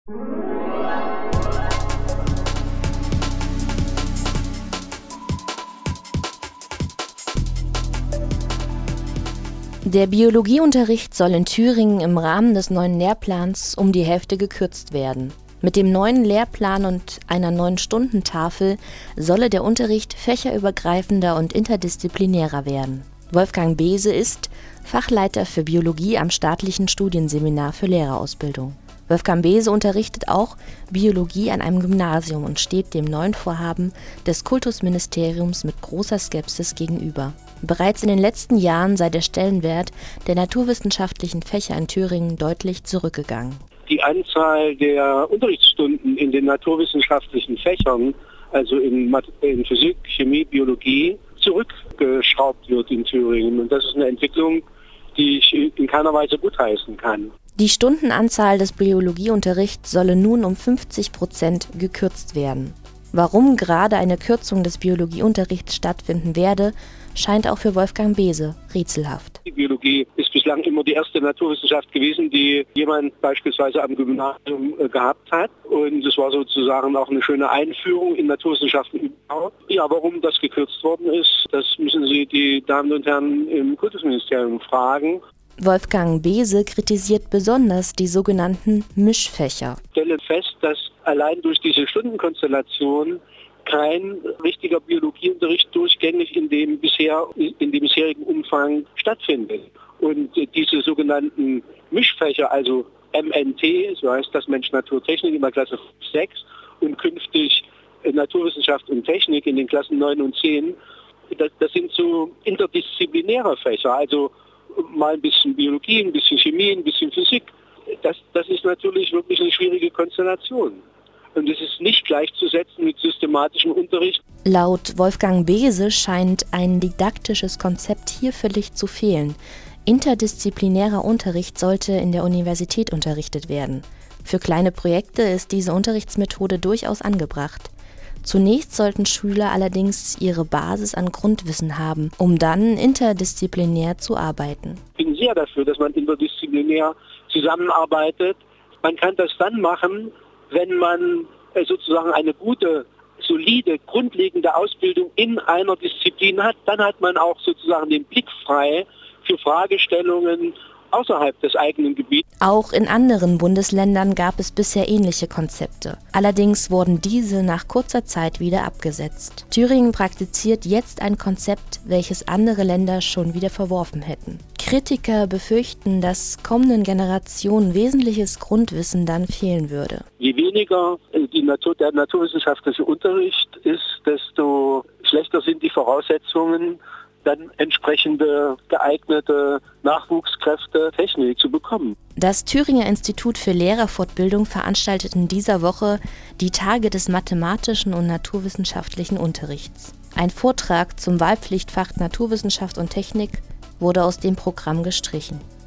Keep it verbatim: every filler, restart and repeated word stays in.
Der Biologieunterricht soll in Thüringen im Rahmen des neuen Lehrplans um die Hälfte gekürzt werden. Mit dem neuen Lehrplan und einer neuen Stundentafel solle der Unterricht fächerübergreifender und interdisziplinärer werden. Wolfgang Beese ist Fachleiter für Biologie am staatlichen Studienseminar für Lehrerausbildung. Wolfgang Beese unterrichtet auch Biologie an einem Gymnasium und steht dem neuen Vorhaben des Kultusministeriums mit großer Skepsis gegenüber. Bereits in den letzten Jahren sei der Stellenwert der naturwissenschaftlichen Fächer in Thüringen deutlich zurückgegangen. Die Anzahl der Unterrichtsstunden in den naturwissenschaftlichen Fächern, also in, in Physik, Chemie, Biologie, zurückgeschraubt wird in Thüringen. Und das ist eine Entwicklung, die ich in keiner Weise gutheißen kann. Die Stundenanzahl des Biologieunterrichts solle nun um fünfzig Prozent gekürzt werden. Warum gerade eine Kürzung des Biologieunterrichts stattfinden werde, scheint auch für Wolfgang Beese rätselhaft. Die Biologie ist bislang immer die erste Naturwissenschaft gewesen, die jemand beispielsweise am Gymnasium äh, gehabt hat. Und es war sozusagen auch eine schöne Einführung in Naturwissenschaften überhaupt. Ja, warum das gekürzt worden ist, das müssen Sie die Damen und Herren im Kultusministerium fragen. Wolfgang Beese kritisiert besonders die sogenannten Mischfächer. Ich stelle fest, dass allein durch diese Stundenkonstellation kein richtiger Biologieunterricht durchgängig in dem bisher in dem bisherigen Umfang stattfindet. Und diese sogenannten Mischfächer, also M N T, so heißt das Mensch, Natur, Technik in der Klasse sechs und künftig Naturwissenschaft und Technik in den Klassen neun und zehn, das, das sind so interdisziplinäre Fächer, also mal ein bisschen Biologie, ein bisschen Chemie, ein bisschen Physik. Das, das ist natürlich wirklich eine schwierige Konstellation. Und es ist nicht gleichzusetzen mit systematischem Unterricht. Laut Wolfgang Beese scheint ein didaktisches Konzept hier völlig zu fehlen. Interdisziplinärer Unterricht sollte in der Universität unterrichtet werden. Für kleine Projekte ist diese Unterrichtsmethode durchaus angebracht. Zunächst sollten Schüler allerdings ihre Basis an Grundwissen haben, um dann interdisziplinär zu arbeiten. Ich bin sehr dafür, dass man interdisziplinär zusammenarbeitet. Man kann das dann machen, wenn man sozusagen eine gute, solide, grundlegende Ausbildung in einer Disziplin hat. Dann hat man auch sozusagen den Blick frei für Fragestellungen außerhalb des eigenen Gebiets. Auch in anderen Bundesländern gab es bisher ähnliche Konzepte. Allerdings wurden diese nach kurzer Zeit wieder abgesetzt. Thüringen praktiziert jetzt ein Konzept, welches andere Länder schon wieder verworfen hätten. Kritiker befürchten, dass kommenden Generationen wesentliches Grundwissen dann fehlen würde. Je weniger die Natur, der naturwissenschaftliche Unterricht ist, desto schlechter sind die Voraussetzungen, dann entsprechende geeignete Nachwuchskräfte, Technik zu bekommen. Das Thüringer Institut für Lehrerfortbildung veranstaltet in dieser Woche die Tage des mathematischen und naturwissenschaftlichen Unterrichts. Ein Vortrag zum Wahlpflichtfach Naturwissenschaft und Technik wurde aus dem Programm gestrichen.